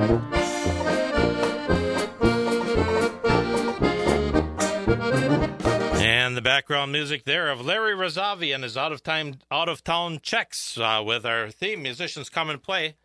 And the background music there of Larry Razavi and his out-of-town checks with our theme, Musicians Come and Play.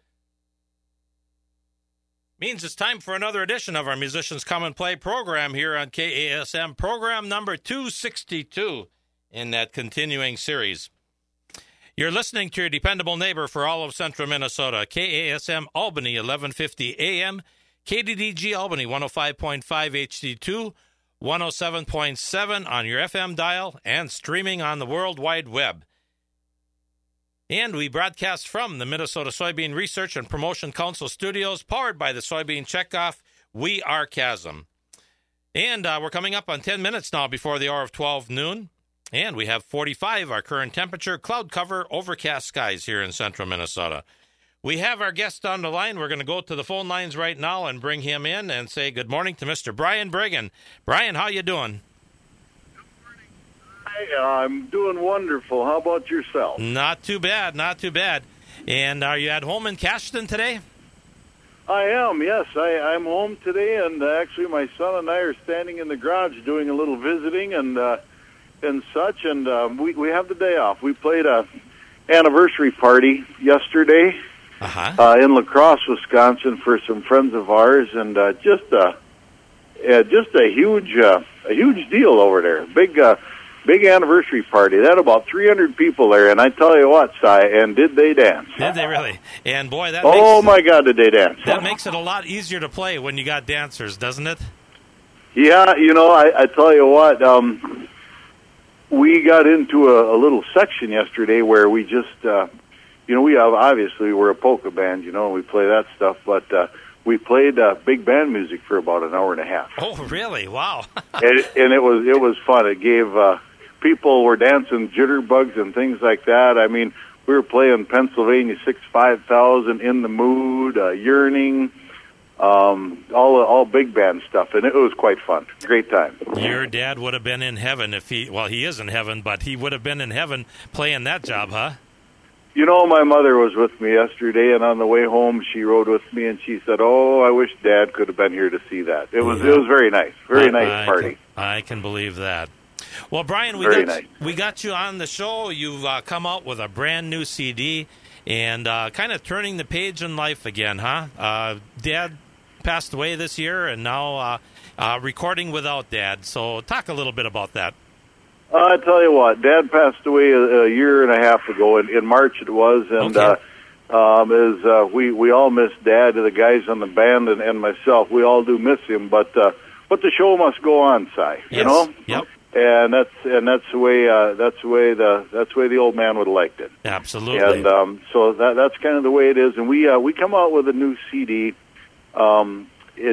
Means it's time for another edition of our Musicians Come and Play program here on KASM, program number 262 in that continuing series. You're listening to your dependable neighbor for all of central Minnesota, KASM Albany, 1150 AM, KDDG Albany, 105.5 HD2, 107.7 on your FM dial, and streaming on the World Wide Web. And we broadcast from the Minnesota Soybean Research and Promotion Council studios, powered by the Soybean Checkoff. We are Chasm. And we're coming up on 10 minutes now before the hour of 12 noon. And we have 45, our current temperature, cloud cover, overcast skies here in central Minnesota. We have our guest on the line. We're going to go to the phone lines right now and bring him in and say good morning to Mr. Brian Brigham. Brian, how you doing? Hi, I'm doing wonderful. How about yourself? Not too bad, not too bad. And are you at home in Cashton today? I am, yes. I'm home today, and actually my son and I are standing in the garage doing a little visiting and such, and we have the day off. We played a anniversary party yesterday in La Crosse, Wisconsin, for some friends of ours, and just a huge deal over there. Big anniversary party. They had about 300 people there, and I tell you what, Si, and did they dance? Did they really? And boy, my God, did they dance? That makes it a lot easier to play when you got dancers, doesn't it? Yeah, I tell you what, we got into a little section yesterday where we just, we're a polka band, and we play that stuff, but we played big band music for about an hour and a half. Oh, really? Wow. and it was fun. It gave people were dancing jitterbugs and things like that. I mean, we were playing Pennsylvania 6-5000, In the Mood, Yearning, all big band stuff, and it was quite fun. Great time. Your dad would have been in heaven if he is in heaven, but he would have been in heaven playing that job, huh? My mother was with me yesterday, and on the way home, she rode with me, and she said, "Oh, I wish Dad could have been here to see that." It was very nice, nice party. I can believe that. Well, Brian, we got you on the show. You've come out with a brand new CD, and kind of turning the page in life again, huh? Dad passed away this year, and now recording without Dad. So talk a little bit about that. I tell you what, Dad passed away a year and a half ago. In March it was, and we all miss Dad, the guys on the band and myself. We all do miss him, but the show must go on, Si. You know? Yep. And that's the way the old man would have liked it. Absolutely. And so that's kind of the way it is. And we come out with a new CD. I'm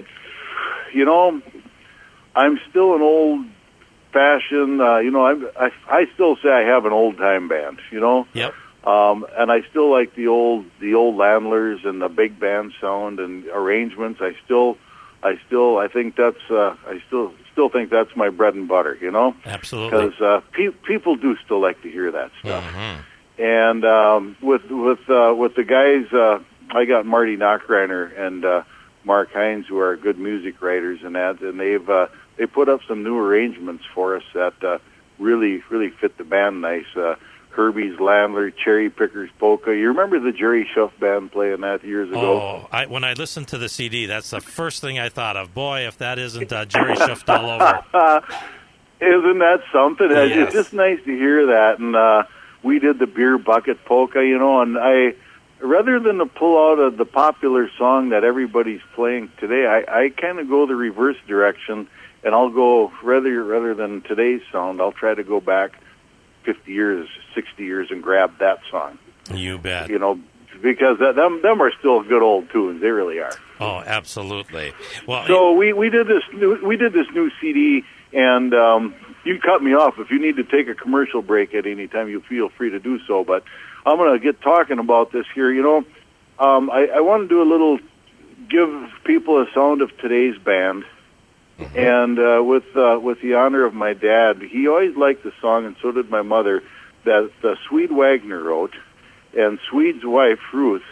still an old fashion, I still say I have an old time band, Yep. And I still like the old Landlers and the big band sound and arrangements. I still think that's I still think that's my bread and butter, Absolutely. Because people do still like to hear that stuff. Mm-hmm. And with the guys, I got Marty Knockreiner and Mark Hines, who are good music writers, and they put up some new arrangements for us that really fit the band nice. Herbie's Landler, Cherry Pickers Polka. You remember the Jerry Schuff band playing that years ago? Oh, when I listened to the CD, that's the first thing I thought of. Boy, if that isn't Jerry Schuff all over. Isn't that something? Yes. It's just nice to hear that. And we did the Beer Bucket Polka, and I, rather than to pull out of the popular song that everybody's playing today, I kind of go the reverse direction. And I'll go, rather than today's sound, I'll try to go back 50 years, 60 years and grab that song. You bet. Because them are still good old tunes. They really are. Oh, absolutely. Well, so we did this new CD, and you cut me off. If you need to take a commercial break at any time, you feel free to do so. But I'm going to get talking about this here. I want to do a little, give people a sound of today's band. Mm-hmm. And with the honor of my dad, he always liked the song, and so did my mother, that Swede Wagner wrote, and Swede's wife, Ruth,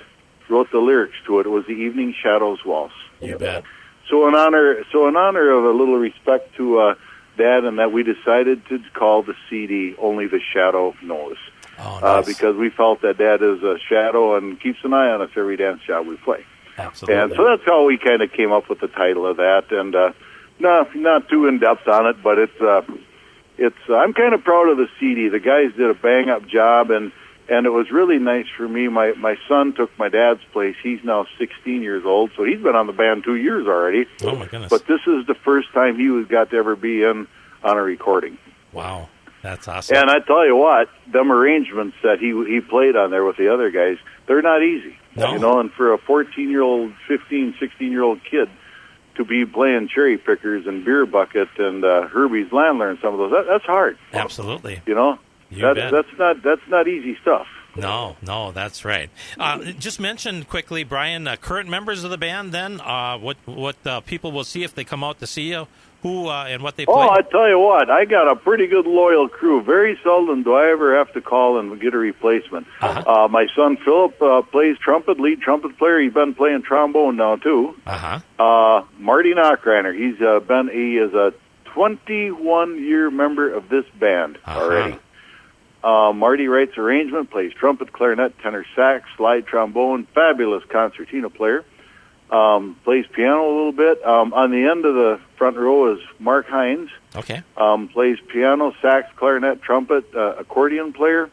wrote the lyrics to it. It was the Evening Shadows Waltz. You bet. So in honor of a little respect to Dad, and that we decided to call the CD Only the Shadow Knows. Oh, nice. Because we felt that Dad is a shadow and keeps an eye on us every dance job we play. Absolutely. And so that's how we kind of came up with the title of that. And not too in depth on it, but it's I'm kind of proud of the CD. The guys did a bang up job, and it was really nice for me. My son took my dad's place. He's now 16 years old, so he's been on the band 2 years already. Oh my goodness! But this is the first time he got to ever be in on a recording. Wow, that's awesome. And I tell you what, them arrangements that he played on there with the other guys, they're not easy. No. You know, and for a 14-year-old, 15, 16-year-old kid to be playing Cherry Pickers and Beer Bucket and Herbie's Landler and some of those, that's hard. Absolutely. You know, that's not easy stuff. No, that's right. Just mention quickly, Brian, current members of the band. Then, what people will see if they come out to see you, who and what they play. Oh, I tell you what, I got a pretty good loyal crew. Very seldom do I ever have to call and get a replacement. Uh-huh. My son Philip plays trumpet, lead trumpet player. He's been playing trombone now too. Uh-huh. Marty Knockreiner, he is a 21-year member of this band already. Marty writes arrangement, plays trumpet, clarinet, tenor sax, slide trombone, fabulous concertina player. Plays piano a little bit. On the end of the front row is Mark Hines. Okay. Plays piano, sax, clarinet, trumpet, accordion player.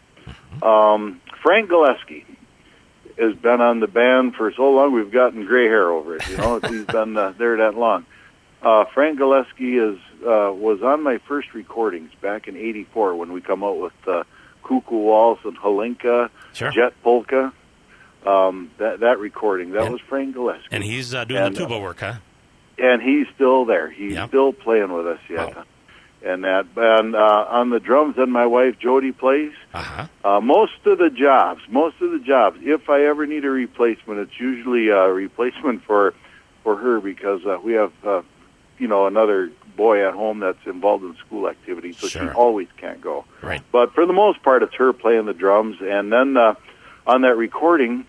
Frank Gillespie has been on the band for so long we've gotten gray hair over it. You know, he's been there that long. Frank Gillespie was on my first recordings back in '84 when we come out with Cuckoo Waltz and Halinka, Sure. Jet Polka. That recording, that was Frank Gillespie. And he's doing the tuba work, huh? And he's still there. He's still playing with us yet. Wow. And on the drums, then my wife Jody plays. Uh-huh. Most of the jobs, if I ever need a replacement, it's usually a replacement for her because we have another boy at home that's involved in school activities, so Sure. she always can't go. Right. But for the most part, it's her playing the drums. And then on that recording,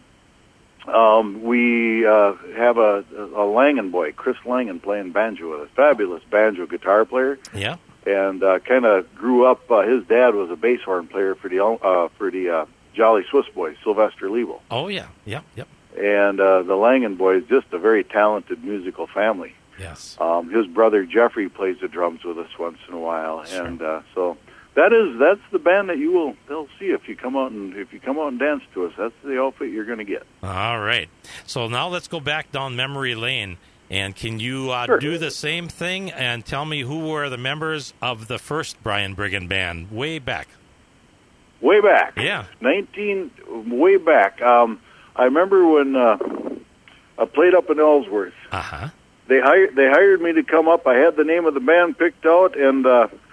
we have a Langen boy, Chris Langen, playing banjo with us. Fabulous banjo guitar player. Yeah. And kind of grew up. His dad was a bass horn player for the Jolly Swiss Boys, Sylvester Lebo. Oh yeah. Yep. And the Langen boy is just a very talented musical family. Yes. His brother Jeffrey plays the drums with us once in a while, Sure. and so that's the band that they'll see if you come out and dance to us. That's the outfit you're going to get. All right. So now let's go back down memory lane, and can you Sure. do the same thing and tell me who were the members of the first Brian Briggen band way back? Way back, Yeah. way back. I remember when I played up in Ellsworth. Uh huh. They hired me to come up. I had the name of the band picked out, and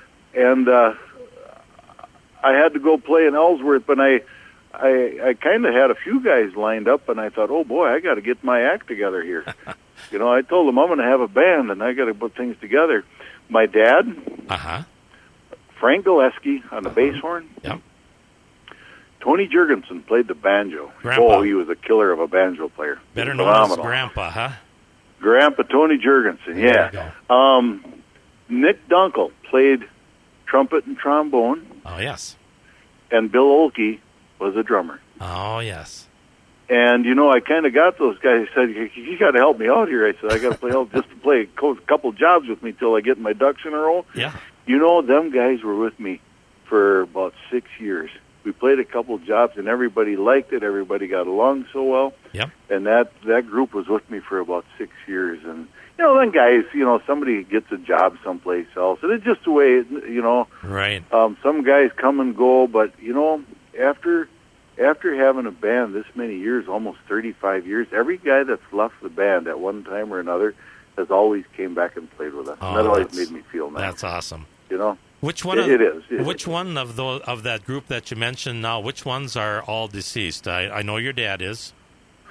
I had to go play in Ellsworth. But I kind of had a few guys lined up, and I thought, oh boy, I got to get my act together here. I told them I'm going to have a band, and I got to put things together. My dad, Frank Gillespie on the bass horn. Yep. Tony Jurgensen played the banjo. Grandpa. Oh, he was a killer of a banjo player. Better known as Grandpa, huh? Grandpa Tony Jurgensen, There yeah. Nick Dunkel played trumpet and trombone, Oh yes. and Bill Olkey was a drummer. Oh yes. And, I kind of got those guys. I said, you got to help me out here. I said, I got to play just to play a couple jobs with me till I get my ducks in a row. Yeah. Them guys were with me for about 6 years. We played a couple jobs, and everybody liked it. Everybody got along so well. Yep. And that group was with me for about 6 years. And, then guys, somebody gets a job someplace else. And it's just the way, Right. some guys come and go. But, after having a band this many years, almost 35 years, every guy that's left the band at one time or another has always came back and played with us. Oh, And that always made me feel nice. That's awesome. Which one? It is. Which one of that group that you mentioned now? Which ones are all deceased? I know your dad is.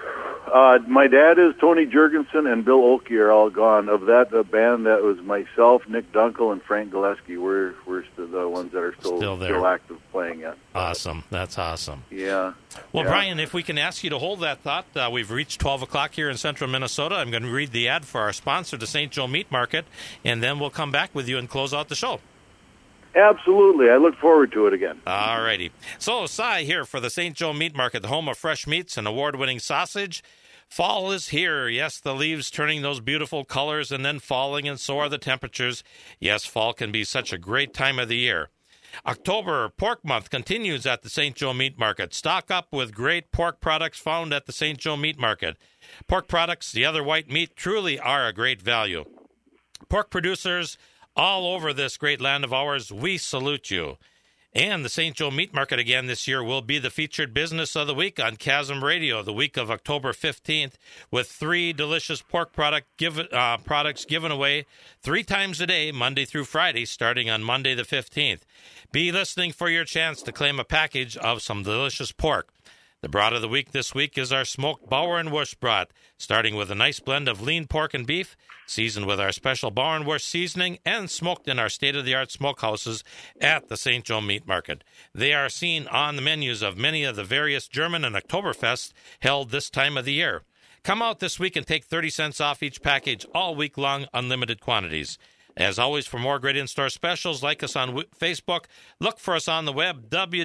My dad is Tony Jurgensen, and Bill Oakey are all gone. Of that band, that was myself, Nick Dunkel, and Frank Gillespie. We're the ones that are still active playing it. Awesome. That's awesome. Yeah. Well, yeah. Brian, if we can ask you to hold that thought, we've reached 12 o'clock here in central Minnesota. I'm going to read the ad for our sponsor, the St. Joe Meat Market, and then we'll come back with you and close out the show. Absolutely. I look forward to it again. All righty. So, Cy here for the St. Joe Meat Market, the home of fresh meats and award-winning sausage. Fall is here. Yes, the leaves turning those beautiful colors and then falling, and so are the temperatures. Yes, fall can be such a great time of the year. October Pork Month continues at the St. Joe Meat Market. Stock up with great pork products found at the St. Joe Meat Market. Pork products, the other white meat, truly are a great value. Pork producers all over this great land of ours, we salute you. And the St. Joe Meat Market again this year will be the featured business of the week on Chasm Radio, the week of October 15th, with 3 delicious pork products given away 3 times a day, Monday through Friday, starting on Monday the 15th. Be listening for your chance to claim a package of some delicious pork. The brat of the week this week is our smoked Bauer & Wurst brat, starting with a nice blend of lean pork and beef, seasoned with our special Bauer & Wurst seasoning, and smoked in our state-of-the-art smokehouses at the St. Joe Meat Market. They are seen on the menus of many of the various German and Oktoberfests held this time of the year. Come out this week and take 30 cents off each package all week long, unlimited quantities. As always, for more great in-store specials, like us on Facebook. Look for us on the web,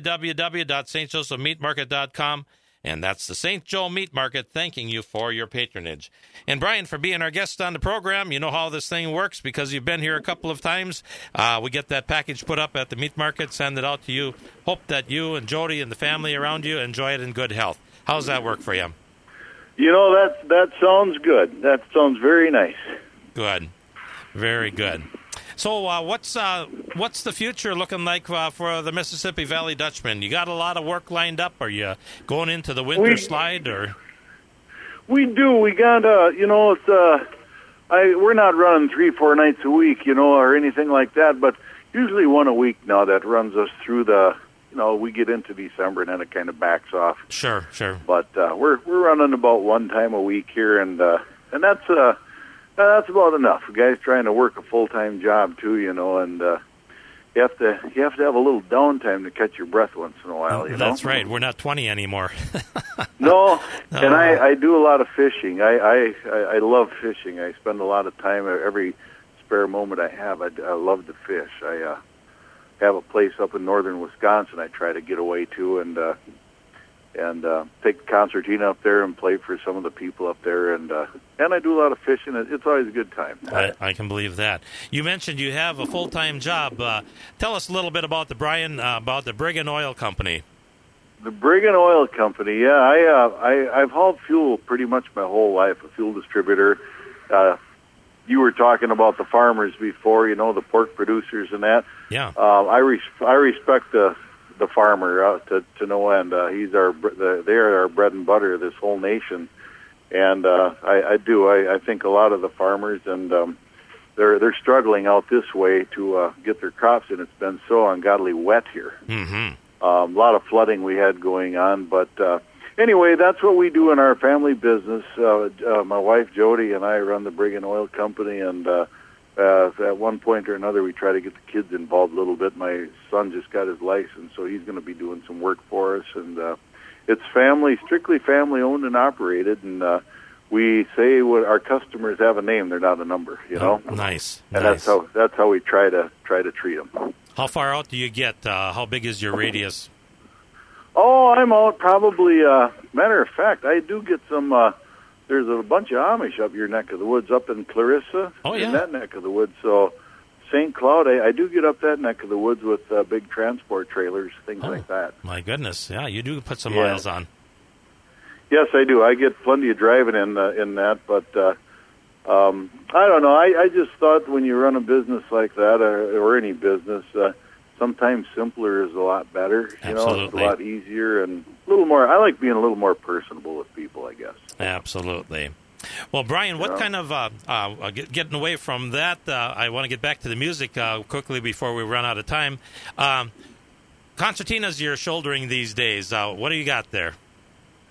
www.stjosephmeatmarket.com. And that's the St. Joe Meat Market thanking you for your patronage. And, Brian, for being our guest on the program, you know how this thing works because you've been here a couple of times. We get that package put up at the meat market, send it out to you. Hope that you and Jody and the family around you enjoy it in good health. How's that work for you? You know, that sounds good. That sounds very nice. Good. Very good. So what's the future looking like for the Mississippi Valley Dutchman? You got a lot of work lined up? Are you going into the winter slide? Or we do. We got we're not running 3-4 nights a week, or anything like that, but usually one a week now. That runs us through we get into December and then it kind of backs off. Sure. But we're running about one time a week here, and that's about enough. The guy's trying to work a full-time job too, and you have to have a little downtime to catch your breath once in a while. That's right. We're not 20 anymore. No, and I do a lot of fishing. I love fishing. I spend a lot of time every spare moment I have. I love to fish. I have a place up in northern Wisconsin I try to get away to, and take the concertina up there and play for some of the people up there, and I do a lot of fishing. It's always a good time. I can believe that. You mentioned you have a full-time job. Tell us a little bit about about the Brigham Oil Company. The Brigham Oil Company, yeah. I've hauled fuel pretty much my whole life, a fuel distributor. You were talking about the farmers before, the pork producers and that. Yeah. I respect the farmer to no end. They are our bread and butter, this whole nation, and I think a lot of the farmers, and they're struggling out this way to get their crops in. It's been so ungodly wet here. Mm-hmm. A lot of flooding we had going on, but anyway, that's what we do in our family business. My wife Jody and I run the Brigham Oil Company, and at one point or another, we try to get the kids involved a little bit. My son just got his license, so he's going to be doing some work for us. And it's strictly family-owned and operated. And we say our customers have a name; they're not a number. Oh, nice. And that's how we try to treat them. How far out do you get? How big is your radius? Oh, I'm out probably. Matter of fact, I do get some. There's a bunch of Amish up your neck of the woods, up in Clarissa, in that neck of the woods. So St. Cloud, I do get up that neck of the woods with big transport trailers, things like that. My goodness, yeah, you do put some miles on. Yes, I do. I get plenty of driving in that, but I don't know. I just thought when you run a business like that, or any business, sometimes simpler is a lot better. Absolutely. It's a lot easier and a little more. I like being a little more personable with people, I guess. Absolutely. Well, Brian, what kind of getting away from that? I want to get back to the music quickly before we run out of time. Concertinas you're shouldering these days. What do you got there?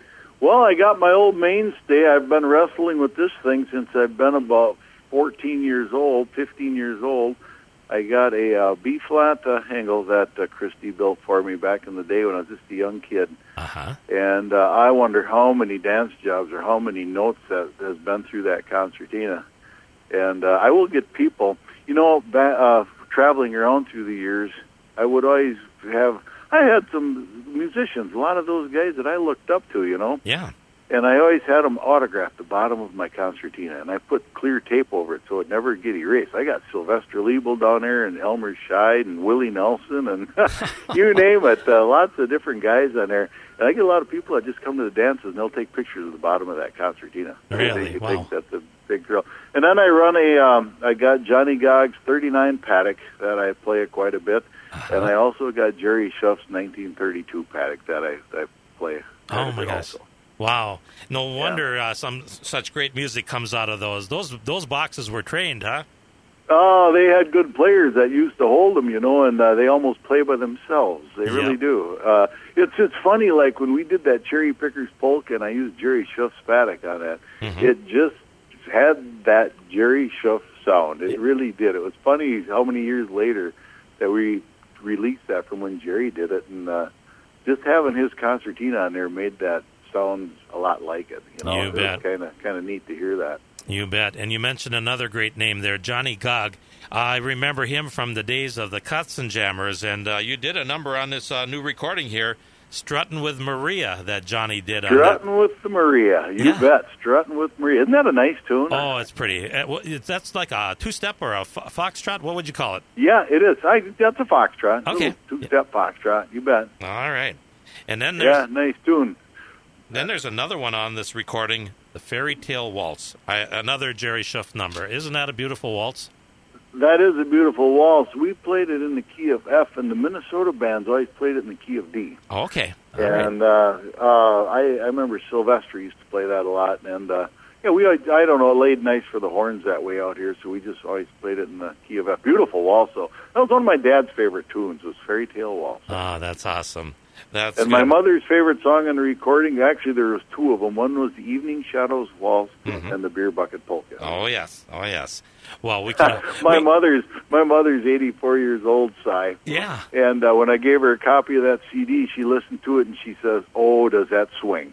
Well, I got my old mainstay. I've been wrestling with this thing since I've been about 14 years old, 15 years old. I got a B-flat angle that Christy built for me back in the day when I was just a young kid. Uh-huh. And I wonder how many dance jobs or how many notes that has been through that concertina. And I will get people, traveling around through the years, I would always I had some musicians, a lot of those guys that I looked up to, Yeah. And I always had them autograph the bottom of my concertina, and I put clear tape over it so it never get erased. I got Sylvester Liebel down there, and Elmer Scheid, and Willie Nelson, and you name it, lots of different guys on there. And I get a lot of people that just come to the dances, and they'll take pictures of the bottom of that concertina. Really? They Wow. think that's a big thrill. And then I run I got Johnny Gogg's 39 paddock that I play quite a bit, and I also got Jerry Schuff's 1932 paddock that I play. Oh, my gosh. Also. Wow. No wonder some such great music comes out of those. Those boxes were trained, huh? Oh, they had good players that used to hold them, and they almost play by themselves. They really do. It's funny, like when we did that Cherry Pickers polka, and I used Jerry Schuff's paddock on that, it just had that Jerry Schuff sound. It really did. It was funny how many years later that we released that from when Jerry did it, and just having his concertina on there made that sound a lot like it. You bet. It was kind of neat to hear that. You bet. And you mentioned another great name there, Johnny Gogg. I remember him from the days of the Katzenjammers, and you did a number on this new recording here, Struttin' with Maria, that Johnny did. Struttin' with the Maria. You bet. Struttin' with Maria. Isn't that a nice tune? Oh, it's pretty. That's like a two-step or a foxtrot? What would you call it? Yeah, it is. That's a foxtrot. Okay. Two-step foxtrot. You bet. All right. And then there's, nice tune. Then there's another one on this recording, the Fairy Tale Waltz, another Jerry Schuff number. Isn't that a beautiful waltz? That is a beautiful waltz. We played it in the key of F, and the Minnesota bands always played it in the key of D. Oh, okay. And I remember Sylvester used to play that a lot, and I don't know, it laid nice for the horns that way out here, so we just always played it in the key of F. Beautiful waltz, though. That was one of my dad's favorite tunes, was Fairy Tale Waltz. Oh, that's awesome. That's and good. my mother's favorite song on the recording, actually there was two of them. One was the Evening Shadows Waltz and the Beer Bucket Polka. Oh, yes. Oh, yes. Well, we can... my mother's 84 years old, Si. Yeah. And when I gave her a copy of that CD, she listened to it and she says, "Oh, does that swing?"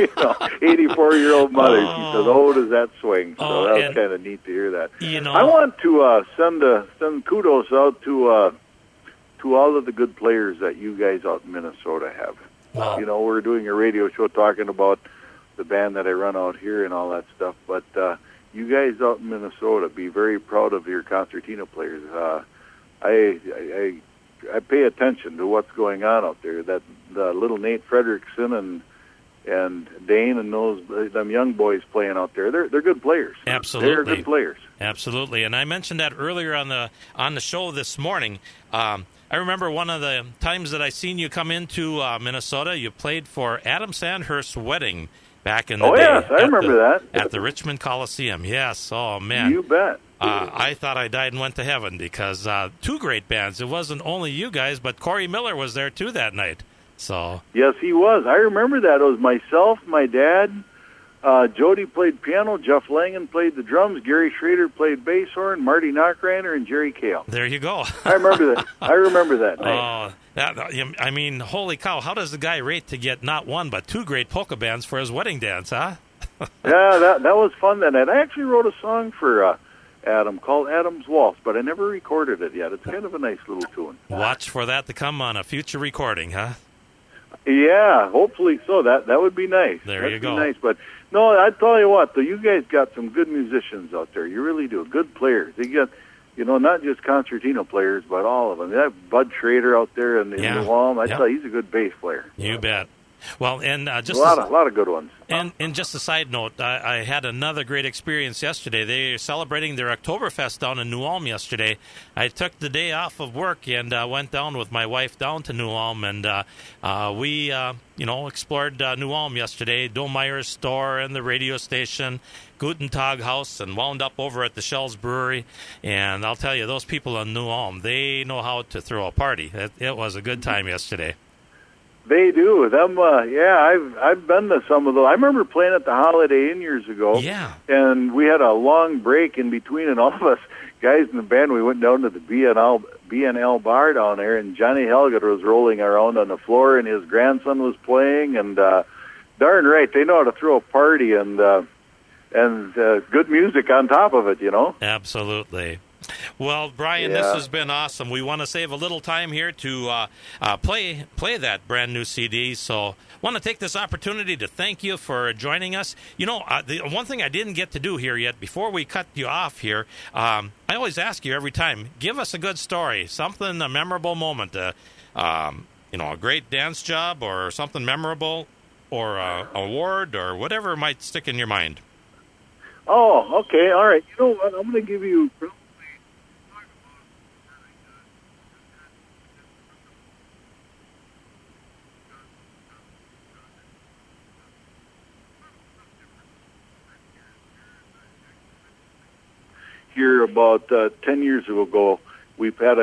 84-year-old mother. She says, "Oh, does that swing?" So that was kind of neat to hear that. I want to send kudos out to all of the good players that you guys out in Minnesota have. Wow. We're doing a radio show talking about the band that I run out here and all that stuff, but you guys out in Minnesota, be very proud of your concertina players. I pay attention to what's going on out there. That the little Nate Fredrickson and Dane and them young boys playing out there, they're good players. Absolutely, they're good players. Absolutely, and I mentioned that earlier on the show this morning. I remember one of the times that I seen you come into Minnesota. You played for Adam Sandhurst's wedding back in the day. Oh, yes, I remember that. At the Richmond Coliseum, yes. Oh, man. You bet. I thought I died and went to heaven because two great bands. It wasn't only you guys, but Corey Miller was there, too, that night. So yes, he was. I remember that. It was myself, my dad, Jody played piano, Jeff Langen played the drums, Gary Schrader played bass horn, Marty Knockreiner, and Jerry Kale. There you go. I remember that. I remember that night. I mean, holy cow, how does the guy rate to get not one but two great polka bands for his wedding dance, huh? Yeah, that was fun that night. I actually wrote a song for Adam called Adam's Waltz, but I never recorded it yet. It's kind of a nice little tune. Watch for that to come on a future recording, huh? Yeah, hopefully so. That would be nice. There you go. Nice, but no, I tell you what, though, you guys got some good musicians out there. You really do. Good players. They got, not just concertina players, but all of them. That Bud Schrader out there in New Ulm, I tell you, he's a good bass player. You bet. Well, and just a lot of good ones. And just a side note, I had another great experience yesterday. They're celebrating their Oktoberfest down in New Ulm yesterday. I took the day off of work and went down with my wife down to New Ulm, and we explored New Ulm yesterday, Dohmeyer's store and the radio station, Guten Tag House, and wound up over at the Shells Brewery. And I'll tell you, those people in New Ulm, they know how to throw a party. It was a good time yesterday. They do. I've been to some of those. I remember playing at the Holiday Inn years ago. Yeah. And we had a long break in between, and all of us guys in the band, we went down to the B&L bar down there, and Johnny Helgett was rolling around on the floor, and his grandson was playing, and darn right, they know how to throw a party and good music on top of it, you know? Absolutely. Well, Brian, This has been awesome. We want to save a little time here to play that brand new CD. So, want to take this opportunity to thank you for joining us. You know, the one thing I didn't get to do here yet before we cut you off here, I always ask you every time, give us a good story, something, a memorable moment, a great dance job or something memorable, or a award or whatever might stick in your mind. Oh, okay, all right. You know what? I'm going to give you. Here about 10 years ago, we've had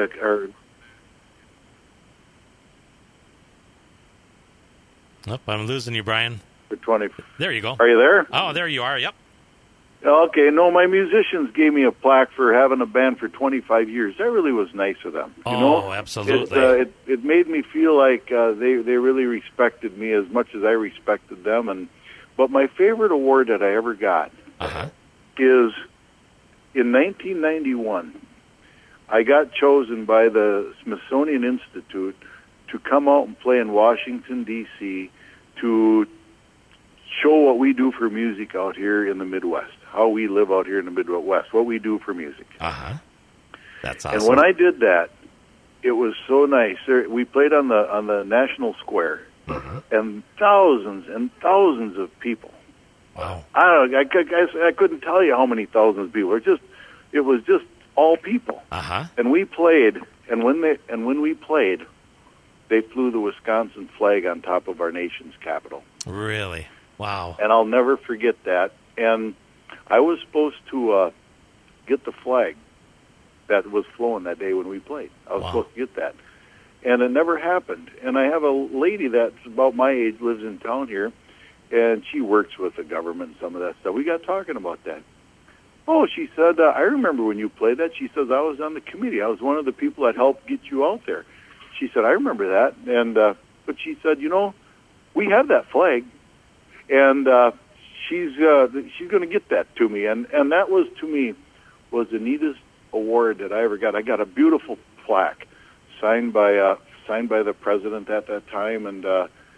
I'm losing you, Brian. For 20. There you go. Are you there? Oh, there you are. Yep. Okay. No, my musicians gave me a plaque for having a band for 25 years. That really was nice of them. You know? Absolutely. It made me feel like they really respected me as much as I respected them. But my favorite award that I ever got is. In 1991, I got chosen by the Smithsonian Institute to come out and play in Washington, D.C., to show what we do for music out here in the Midwest, how we live out here in the Midwest, what we do for music. That's awesome. And when I did that, it was so nice. We played on the National Square, and thousands of people. Wow. I couldn't tell you how many thousands of people. It was just all people. And we played, and when we played, they flew the Wisconsin flag on top of our nation's capital. Really? Wow. And I'll never forget that. And I was supposed to get the flag that was flown that day when we played. I was supposed to get that. And it never happened. And I have a lady that's about my age, lives in town here, and she works with the government and some of that stuff. We got talking about that. Oh, she said, I remember when you played that. She says, I was on the committee. I was one of the people that helped get you out there. She said, I remember that. And but she said, you know, we have that flag, and she's going to get that to me. And that was, to me, was the neatest award that I ever got. I got a beautiful plaque signed by the president at that time, and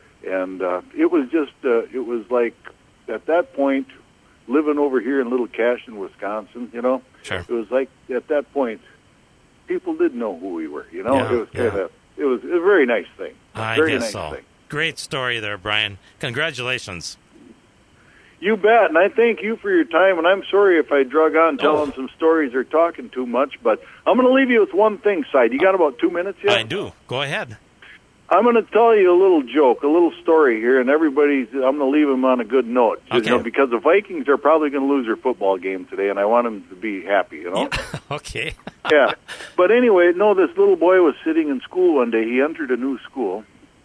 it was just it was like at that point living over here in Little Cashin, Wisconsin, you know. Sure. It was like at that point people didn't know who we were, you know. Yeah, it was kind of it was a very nice thing. I guess so. Great story there, Brian. Congratulations. You bet, and I thank you for your time, and I'm sorry if I drug on telling some stories or talking too much, but I'm going to leave you with one thing, Cy. You got about 2 minutes yet? I do. Go ahead. I'm going to tell you a little joke, a little story here, and I'm going to leave them on a good note. Okay. You know, because the Vikings are probably going to lose their football game today, and I want them to be happy, you know? Yeah. Okay. Yeah. But anyway, no, this little boy was sitting in school one day. He entered a new school,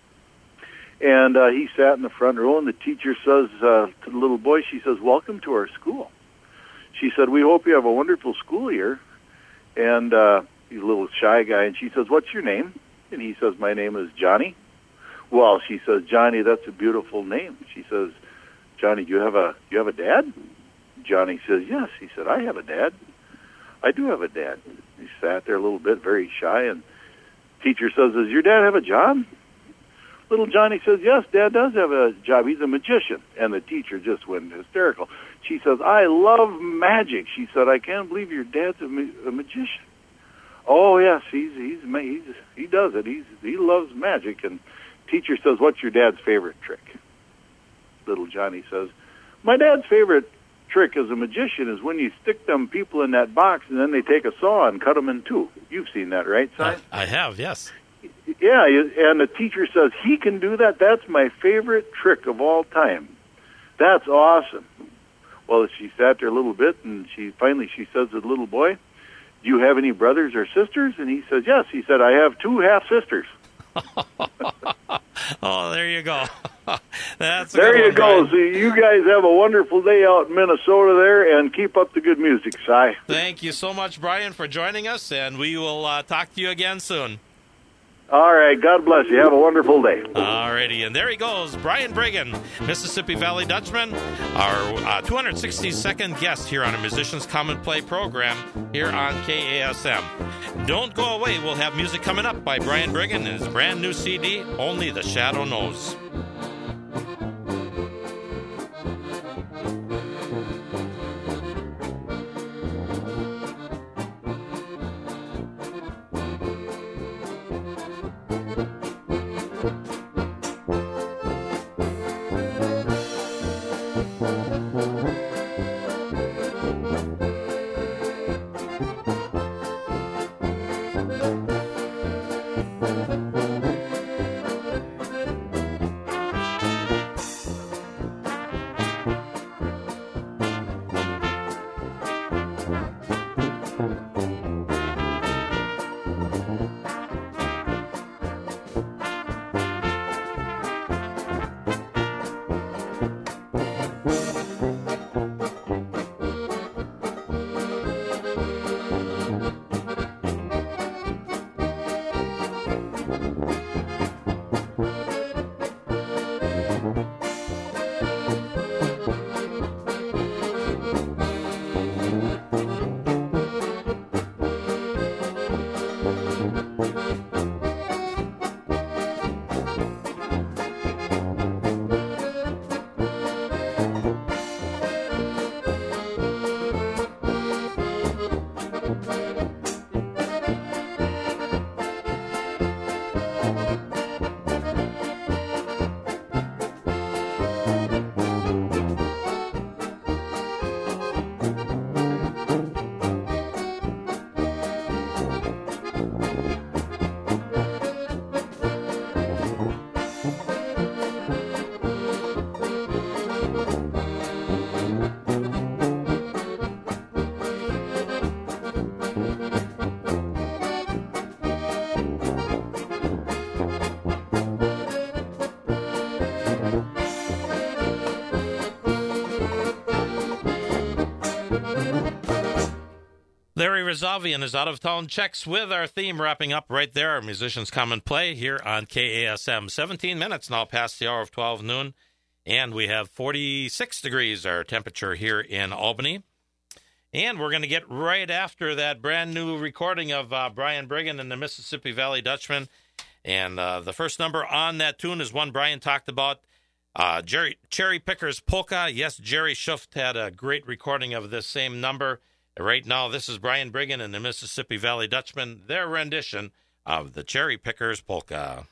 and he sat in the front row, and the teacher says to the little boy, she says, "Welcome to our school." She said, "We hope you have a wonderful school year." And he's a little shy guy, and she says, "What's your name?" And he says, "My name is Johnny." Well, she says, "Johnny, that's a beautiful name." She says, "Johnny, you have a dad?" Johnny says, "Yes." He said, "I have a dad. I do have a dad." He sat there a little bit, very shy, and teacher says, "Does your dad have a job?" Little Johnny says, "Yes, Dad does have a job. He's a magician." And the teacher just went hysterical. She says, "I love magic." She said, "I can't believe your dad's a magician." "Oh yes, he does it. He loves magic." And teacher says, "What's your dad's favorite trick?" Little Johnny says, "My dad's favorite trick as a magician is when you stick them people in that box and then they take a saw and cut them in two." You've seen that, right, Si? I have, yes. Yeah, and the teacher says, "He can do that? That's my favorite trick of all time. That's awesome." Well, she sat there a little bit, and she says to the little boy, "Do you have any brothers or sisters?" And he says, "Yes." He said, "I have 2 half-sisters." Oh, there you go. That's there you go. Brian. So you guys have a wonderful day out in Minnesota there, and keep up the good music, Si. Thank you so much, Brian, for joining us, and we will talk to you again soon. All right. God bless you. Have a wonderful day. All righty. And there he goes, Brian Brigham, Mississippi Valley Dutchman, our 262nd guest here on a Musicians Common Play program here on KASM. Don't go away. We'll have music coming up by Brian Brigham and his brand new CD, Only the Shadow Knows. Larry Razavian is out of town checks with our theme wrapping up right there. Our Musicians Common Play here on KASM. 17 minutes now past the hour of 12 noon, and we have 46 degrees our temperature here in Albany. And we're going to get right after that brand new recording of Brian Brigham and the Mississippi Valley Dutchman. And the first number on that tune is one Brian talked about, Cherry Picker's Polka. Yes, Jerry Schuft had a great recording of this same number. Right now, this is Brian Brigham and the Mississippi Valley Dutchman, their rendition of the Cherry Picker's Polka.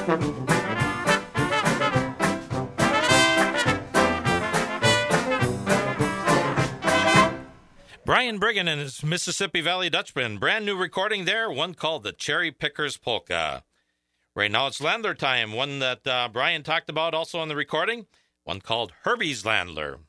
Brian Brigham and his Mississippi Valley Dutchman. Brand new recording there, one called the Cherry Pickers Polka. Right now it's Landler time, one that Brian talked about also in the recording, one called Herbie's Landler.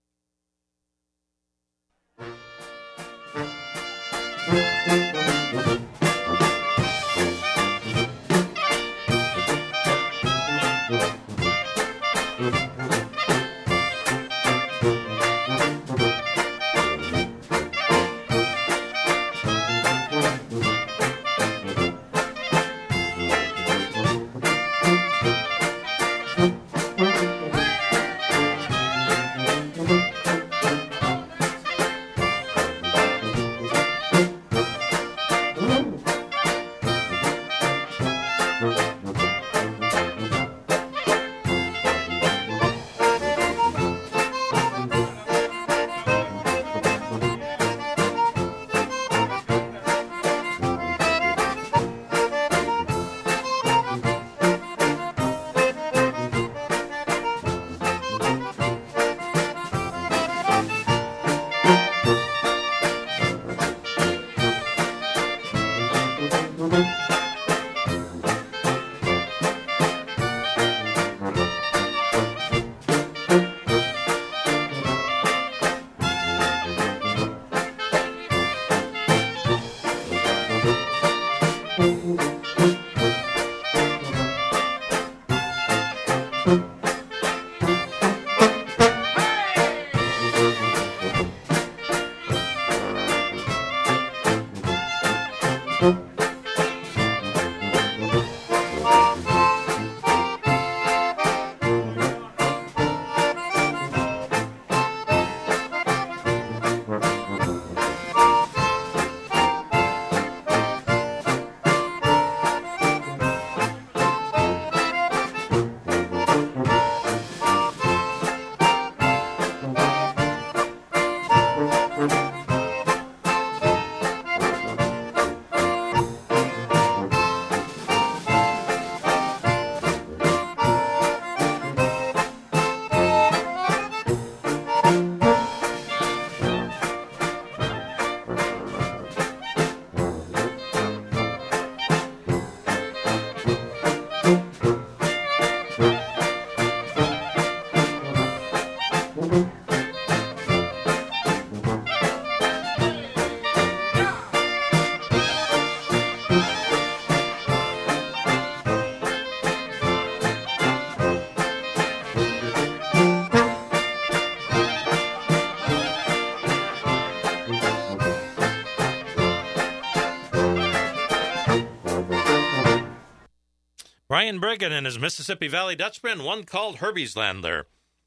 Brian Brigham and his Mississippi Valley Dutchman, one called Herbie's Landler.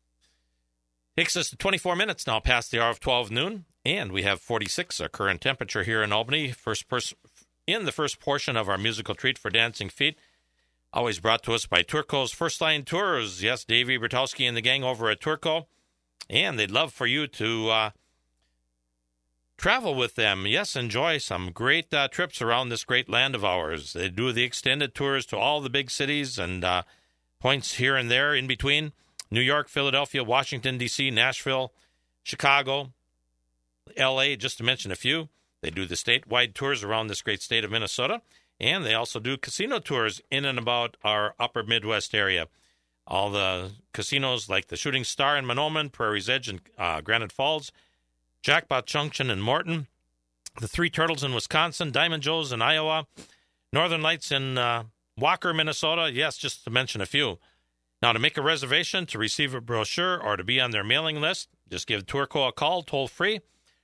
Takes us to 24 minutes now past the hour of 12 noon, and we have 46, our current temperature here in Albany. In the first portion of our musical treat for Dancing Feet, always brought to us by Turco's First Line Tours. Yes, Davey Bertowski and the gang over at Turco, and they'd love for you to travel with them. Yes, enjoy some great trips around this great land of ours. They do the extended tours to all the big cities and points here and there in between. New York, Philadelphia, Washington, D.C., Nashville, Chicago, L.A., just to mention a few. They do the statewide tours around this great state of Minnesota, and they also do casino tours in and about our upper Midwest area. All the casinos like the Shooting Star in Mahnomen, Prairie's Edge in Granite Falls, Jackpot Junction in Morton, the Three Turtles in Wisconsin, Diamond Joe's in Iowa, Northern Lights in Walker, Minnesota. Yes, just to mention a few. Now, to make a reservation, to receive a brochure, or to be on their mailing list, just give Turco a call, toll-free,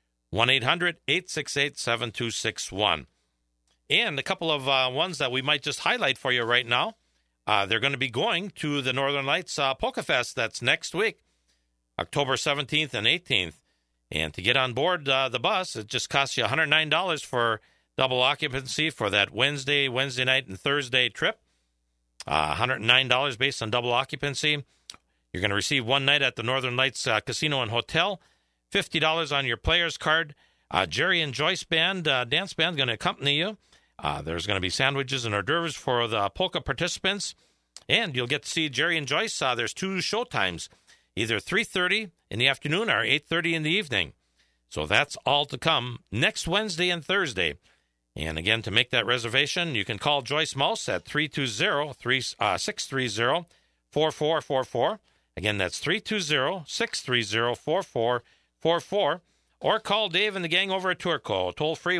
1-800-868-7261. And a couple of ones that we might just highlight for you right now. They're going to be going to the Northern Lights Polka Fest. That's next week, October 17th and 18th. And to get on board the bus, it just costs you $109 for double occupancy for that Wednesday night, and Thursday trip. $109 based on double occupancy. You're going to receive one night at the Northern Lights Casino and Hotel, $50 on your player's card. Jerry and Joyce Band, dance band, going to accompany you. There's going to be sandwiches and hors d'oeuvres for the polka participants. And you'll get to see Jerry and Joyce. There's 2 show times, either 3:30 in the afternoon or 8:30 in the evening. So that's all to come next Wednesday and Thursday. And again, to make that reservation, you can call Joyce Mouse at 320-630-4444. Again, that's 320-630-4444. Or call Dave and the gang over at Tourco, toll-free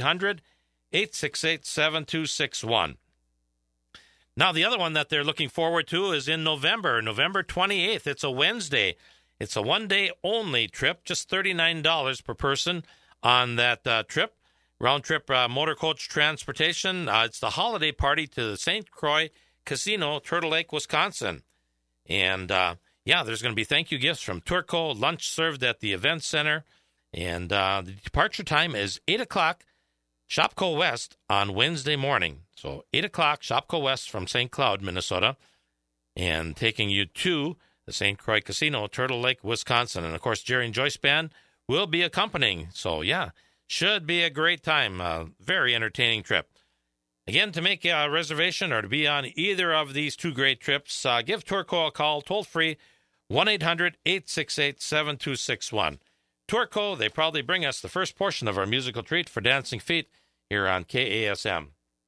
1-800-868-7261. Now, the other one that they're looking forward to is in November 28th. It's a Wednesday. It's a one-day-only trip, just $39 per person on that trip. Round-trip motor coach transportation. It's the holiday party to the St. Croix Casino, Turtle Lake, Wisconsin. And, there's going to be thank you gifts from Tourco, lunch served at the event center. And the departure time is 8 o'clock, Shopko West on Wednesday morning. So 8 o'clock, Shopko West from St. Cloud, Minnesota, and taking you to the St. Croix Casino, Turtle Lake, Wisconsin. And, of course, Jerry and Joyce Band will be accompanying. So, should be a great time. Very entertaining trip. Again, to make a reservation or to be on either of these 2 great trips, give Tourco a call, toll-free, 1-800-868-7261. Tourco, they proudly bring us the first portion of our musical treat for Dancing Feet here on KASM.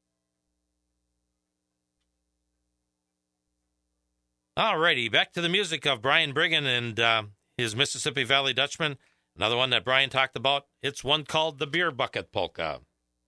All righty, back to the music of Brian Brigham and his Mississippi Valley Dutchman. Another one that Brian talked about, it's one called the Beer Bucket Polka.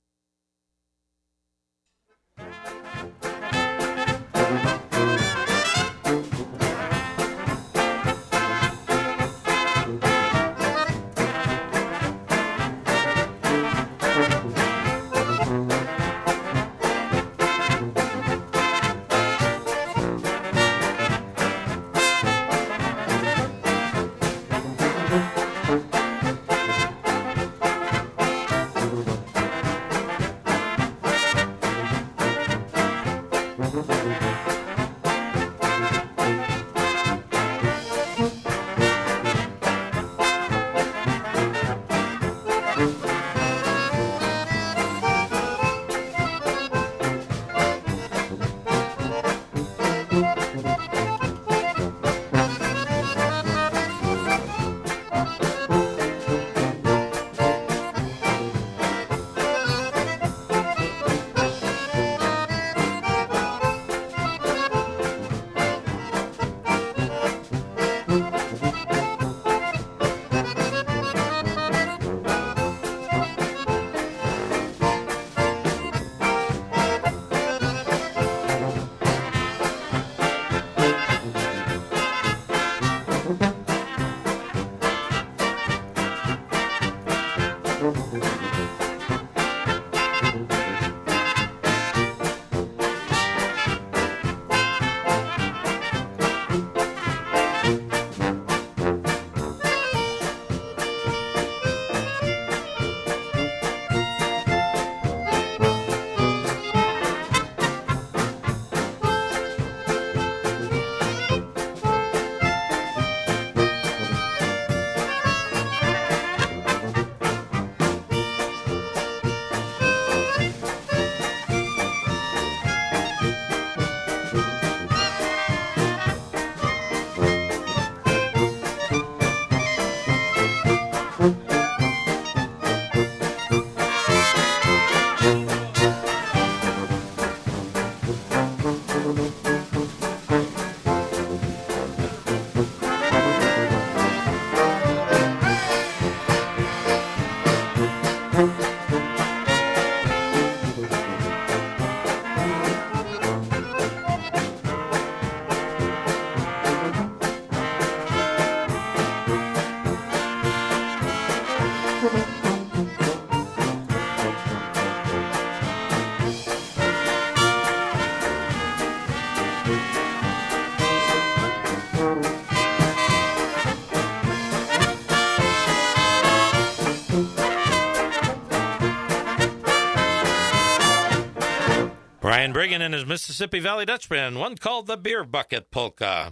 Brian Brigham and his Mississippi Valley Dutch Band, one called the Beer Bucket Polka.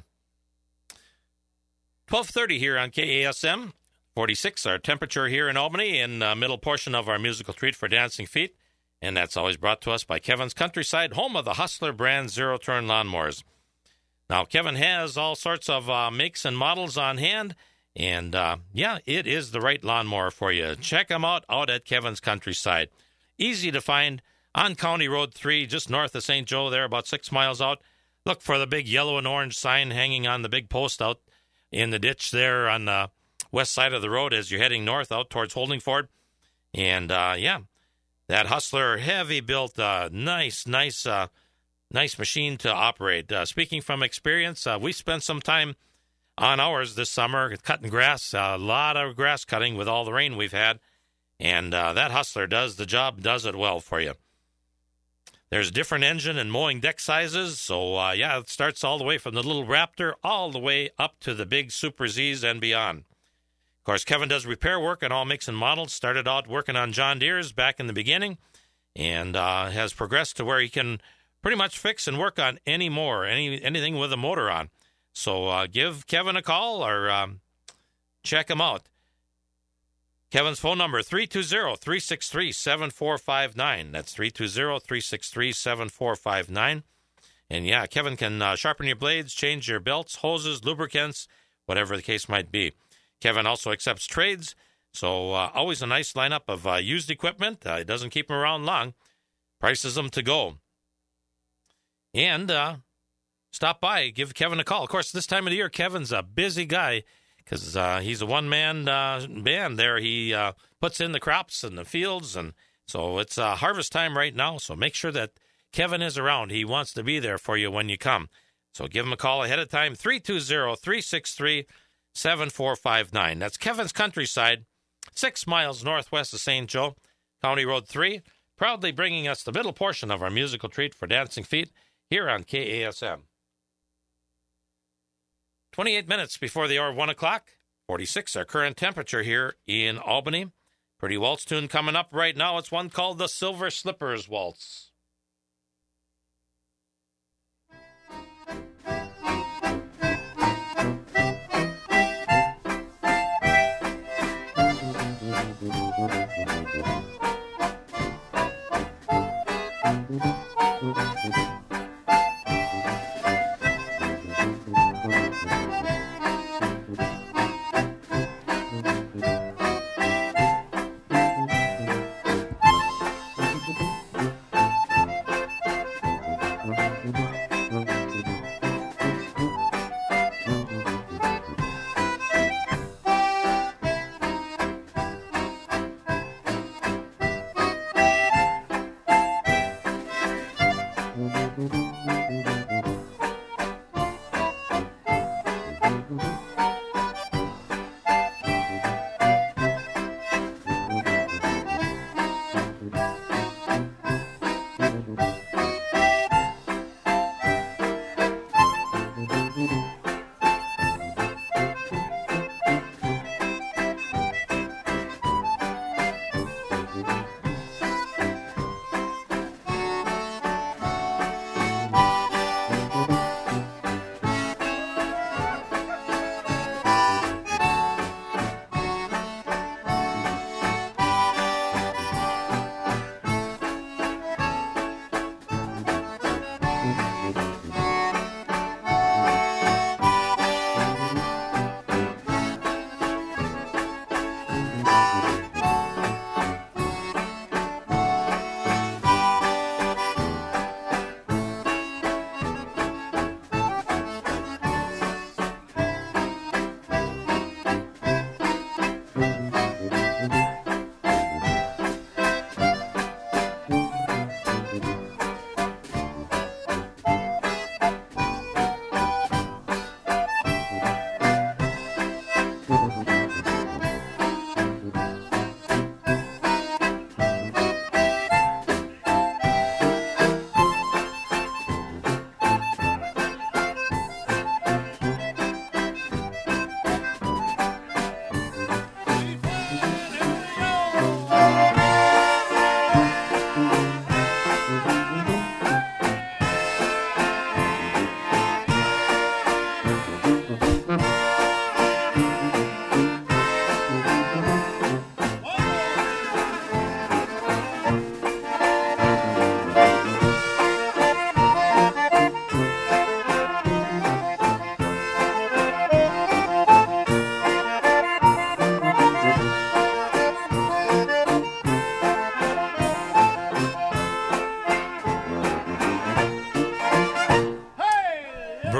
12:30 here on KASM, 46 our temperature here in Albany, in the middle portion of our musical treat for Dancing Feet. And that's always brought to us by Kevin's Countryside, home of the Hustler brand zero-turn lawnmowers. Now, Kevin has all sorts of makes and models on hand, and it is the right lawnmower for you. Check him out at Kevin's Countryside. Easy to find on County Road 3, just north of St. Joe there, about 6 miles out. Look for the big yellow and orange sign hanging on the big post out in the ditch there on the west side of the road as you're heading north out towards Holdingford. And, that Hustler, heavy-built, nice machine to operate. Speaking from experience, we spent some time on ours this summer cutting grass, a lot of grass cutting with all the rain we've had. And that Hustler does the job, does it well for you. There's different engine and mowing deck sizes, so it starts all the way from the little Raptor all the way up to the big Super Zs and beyond. Of course, Kevin does repair work on all makes and models. Started out working on John Deere's back in the beginning and has progressed to where he can pretty much fix and work on anything with a motor on. So give Kevin a call or check him out. Kevin's phone number, 320-363-7459. That's 320-363-7459. And, Kevin can sharpen your blades, change your belts, hoses, lubricants, whatever the case might be. Kevin also accepts trades, so always a nice lineup of used equipment. He doesn't keep them around long. Prices them to go. And stop by, give Kevin a call. Of course, this time of the year, Kevin's a busy guy, because he's a one-man band there. He puts in the crops and the fields, and so it's harvest time right now, so make sure that Kevin is around. He wants to be there for you when you come. So give him a call ahead of time, 320-363-7459. That's Kevin's Countryside, 6 miles northwest of St. Joe, County Road 3, proudly bringing us the middle portion of our musical treat for Dancing Feet here on KASM. 28 minutes before the hour 1 o'clock, 46 our current temperature here in Albany. Pretty waltz tune coming up right now. It's one called the Silver Slippers Waltz.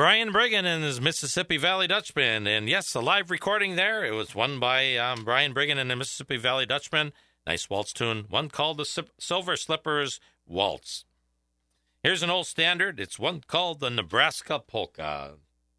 Brian Brigham and his Mississippi Valley Dutchman. And yes, a live recording there. It was one by Brian Brigham and the Mississippi Valley Dutchman. Nice waltz tune. One called the Silver Slippers Waltz. Here's an old standard. It's one called the Nebraska Polka.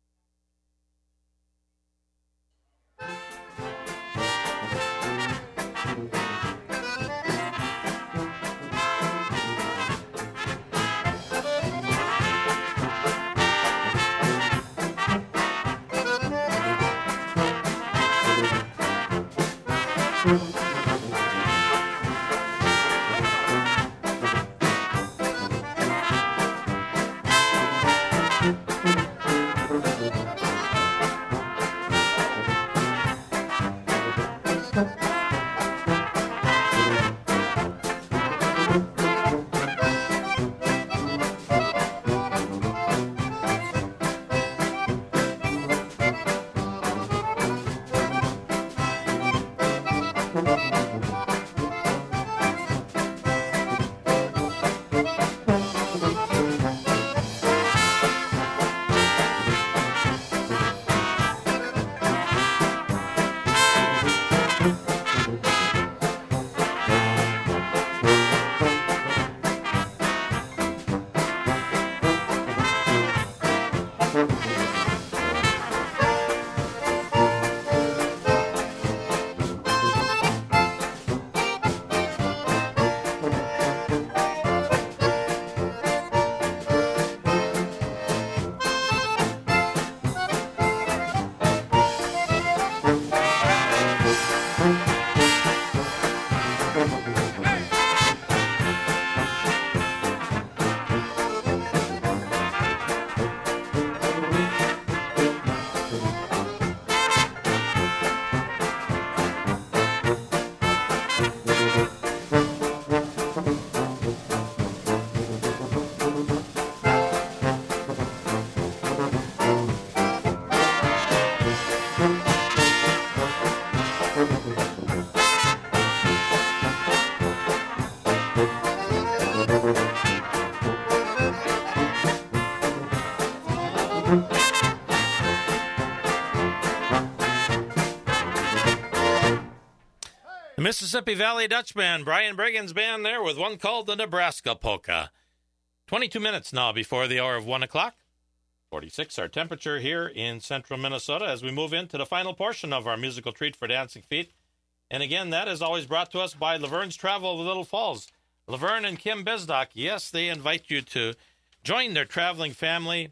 The Mississippi Valley Dutch Band, Brian Brigham's band there with one called the Nebraska Polka. 22 minutes now before the hour of 1 o'clock. 46 our temperature here in central Minnesota as we move into the final portion of our musical treat for Dancing Feet. And again, that is always brought to us by Laverne's Travel of Little Falls. Laverne and Kim Bisdock, yes, they invite you to join their traveling family,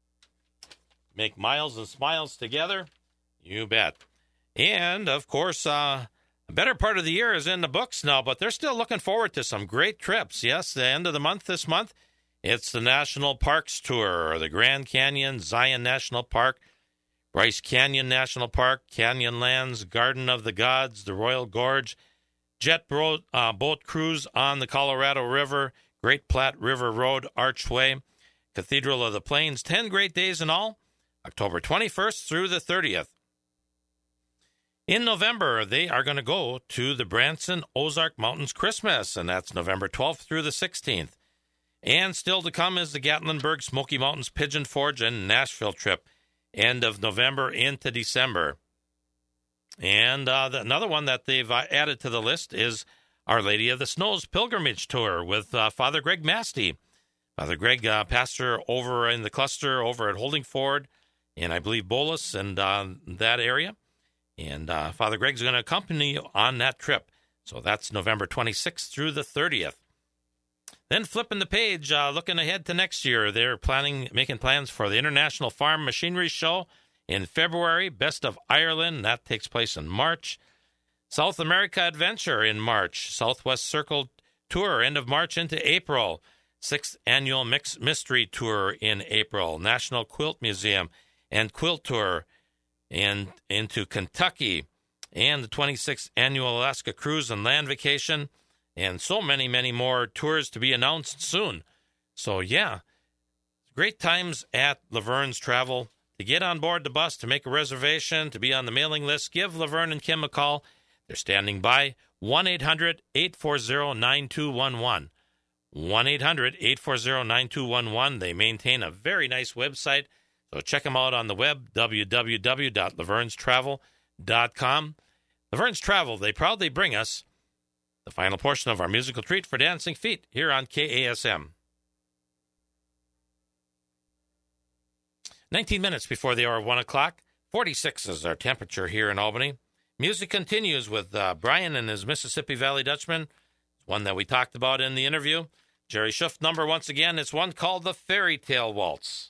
make miles and smiles together. You bet. And, of course, a better part of the year is in the books now, but they're still looking forward to some great trips. Yes, the end of the month this month, it's the National Parks Tour, or the Grand Canyon, Zion National Park, Bryce Canyon National Park, Canyonlands, Garden of the Gods, the Royal Gorge, jet boat cruise on the Colorado River, Great Platte River Road Archway, Cathedral of the Plains, 10 great days in all, October 21st through the 30th. In November, they are going to go to the Branson Ozark Mountains Christmas, and that's November 12th through the 16th. And still to come is the Gatlinburg, Smoky Mountains, Pigeon Forge, and Nashville trip, end of November into December. And another one that they've added to the list is Our Lady of the Snows Pilgrimage Tour with Father Greg Masty. Father Greg, pastor over in the cluster over at Holdingford, and I believe Bolus and that area. And Father Greg's going to accompany you on that trip. So that's November 26th through the 30th. Then flipping the page, looking ahead to next year, they're making plans for the International Farm Machinery Show in February, Best of Ireland, that takes place in March. South America Adventure in March, Southwest Circle Tour, end of March into April. 6th Annual Mixed Mystery Tour in April. National Quilt Museum and Quilt Tour and into Kentucky. And the 26th Annual Alaska Cruise and Land Vacation. And so many, many more tours to be announced soon. So, yeah, great times at Laverne's Travel. To get on board the bus, to make a reservation, to be on the mailing list, give Laverne and Kim a call. They're standing by. 1-800-840-9211. 1-800-840-9211. They maintain a very nice website, So check them out on the web, www.lavernestravel.com. Laverne's Travel, they proudly bring us the final portion of our musical treat for Dancing Feet here on KASM. 19 minutes before the hour of 1 o'clock. 46 is our temperature here in Albany. Music continues with Brian and his Mississippi Valley Dutchman, one that we talked about in the interview. Jerry Schuft number once again. It's one called the Fairy Tale Waltz.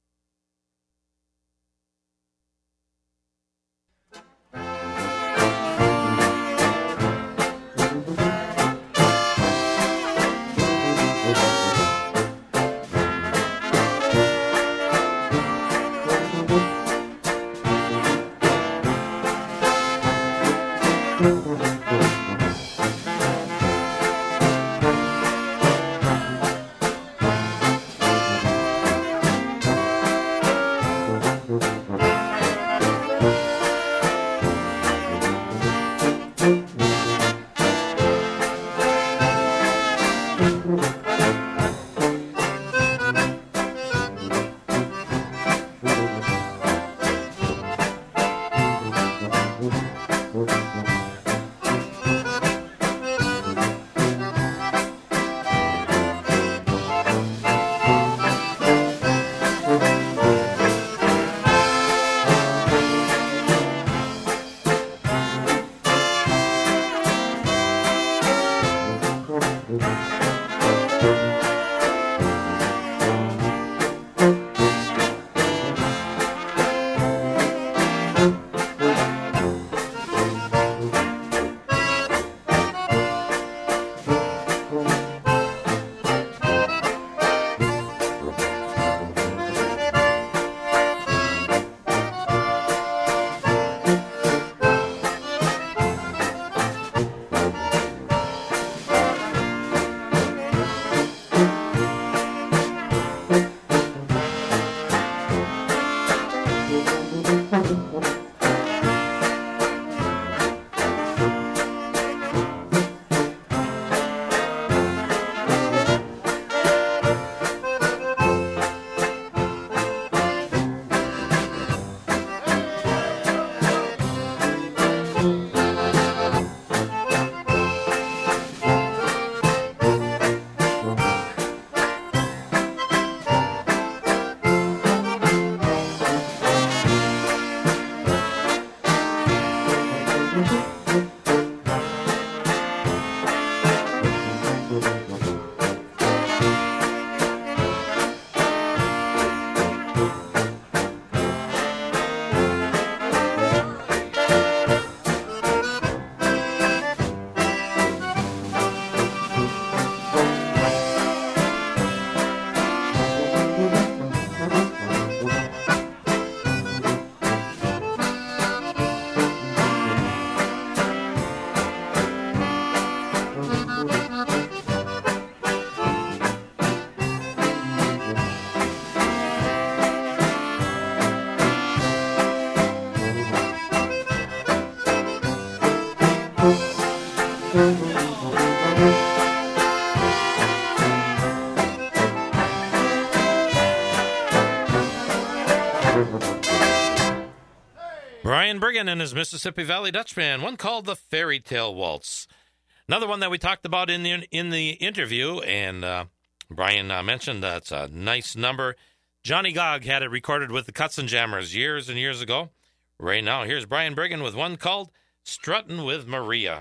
Brian Brigham and his Mississippi Valley Dutchman, one called the Fairy Tale Waltz. Another one that we talked about in the interview, and Brian mentioned that's a nice number. Johnny Gogg had it recorded with the Cutsenjammers years and years ago. Right now, here's Brian Brigham with one called Struttin' with Maria.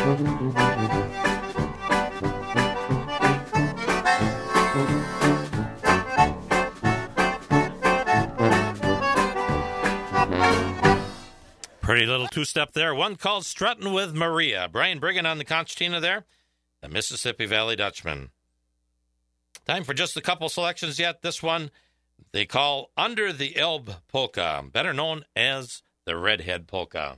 Pretty little two-step there. One called Struttin' with Maria. Brian Brigham on the concertina there. The Mississippi Valley Dutchman. Time for just a couple selections yet. This one they call Under the Elbe Polka, better known as the Redhead Polka.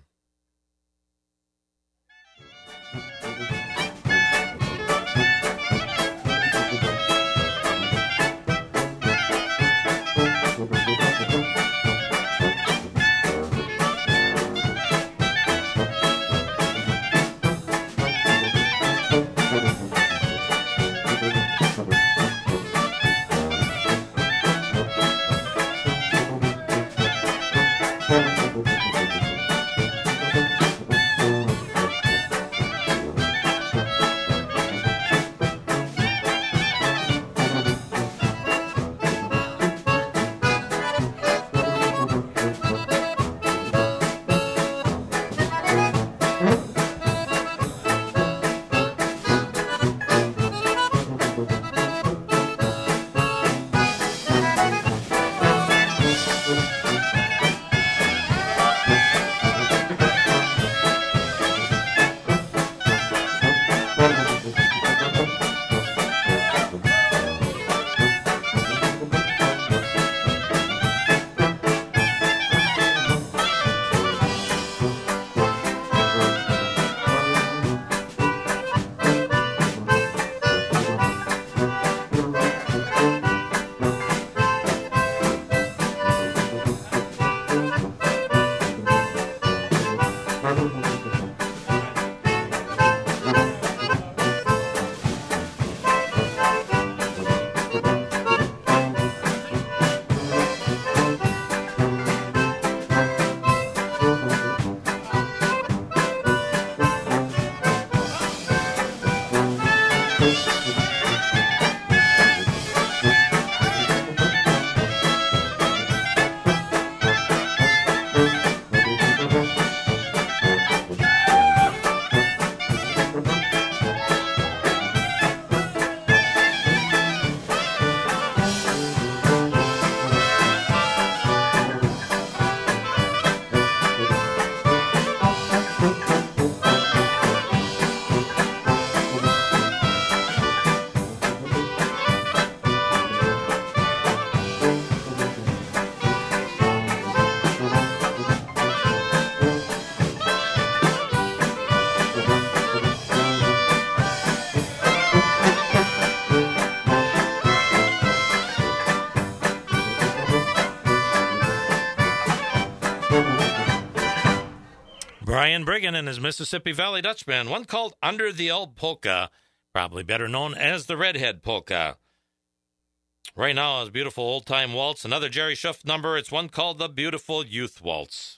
Brian Brigham and his Mississippi Valley Dutch Band, one called Under the Elbe Polka, probably better known as the Redhead Polka. Right now is Beautiful Old Time Waltz, another Jerry Schuft number. It's one called the Beautiful Youth Waltz.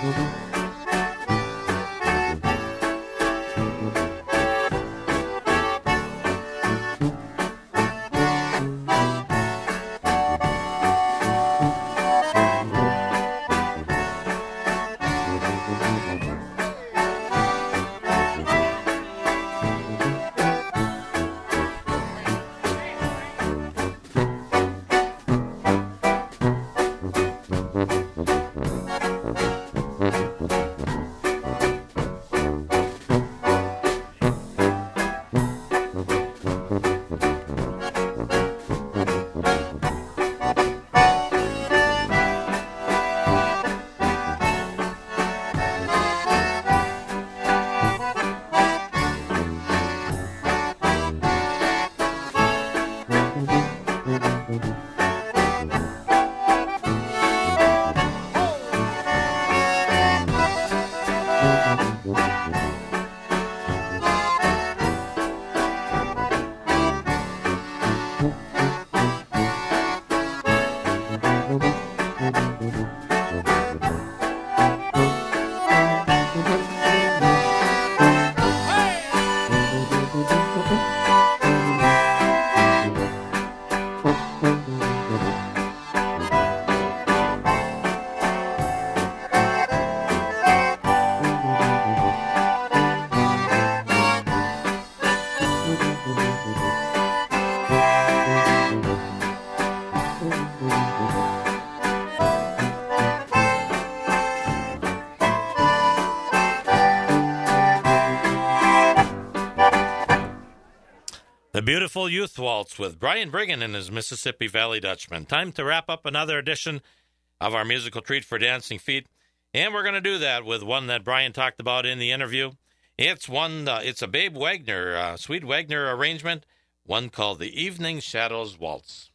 The Beautiful Youth Waltz with Brian Brigham and his Mississippi Valley Dutchman. Time to wrap up another edition of our musical treat for dancing feet. And we're going to do that with one that Brian talked about in the interview. It's a Babe Wagner, Sweet Wagner arrangement, one called the Evening Shadows Waltz.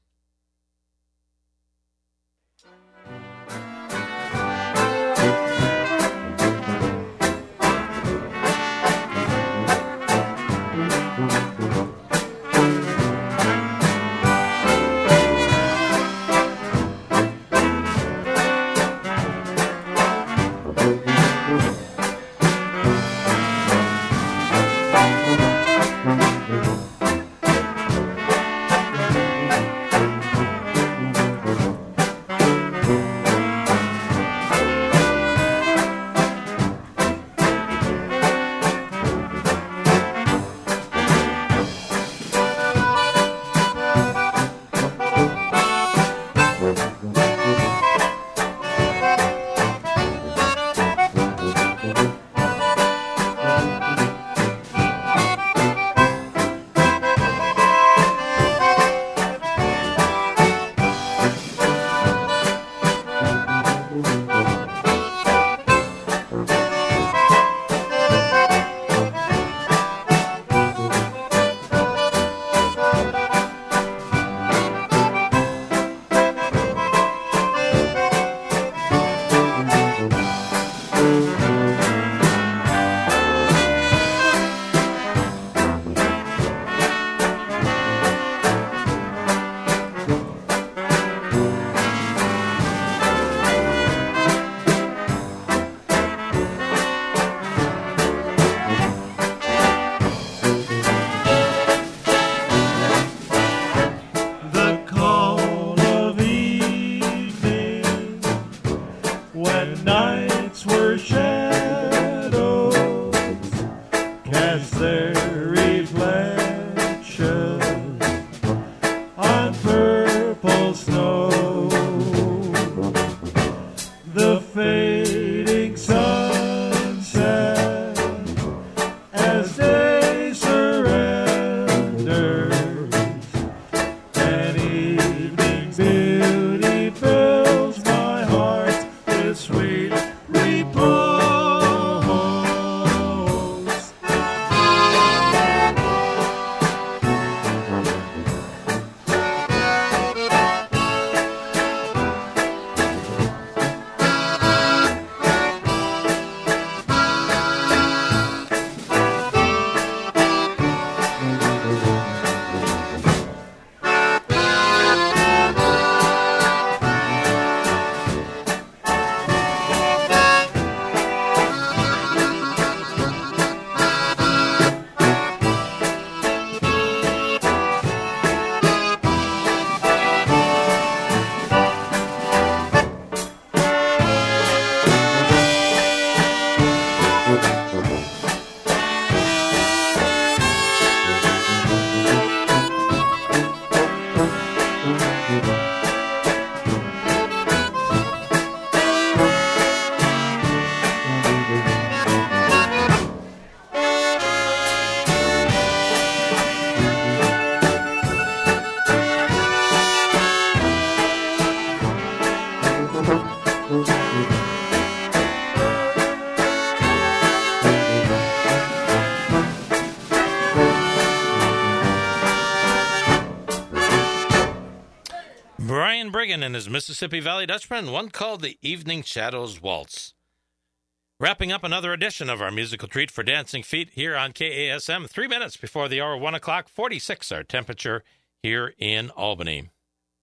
Brian Brigham and his Mississippi Valley Dutchman, one called the Evening Shadows Waltz. Wrapping up another edition of our musical treat for dancing feet here on KASM, 3 minutes before the hour, 1 o'clock, 46 our temperature here in Albany.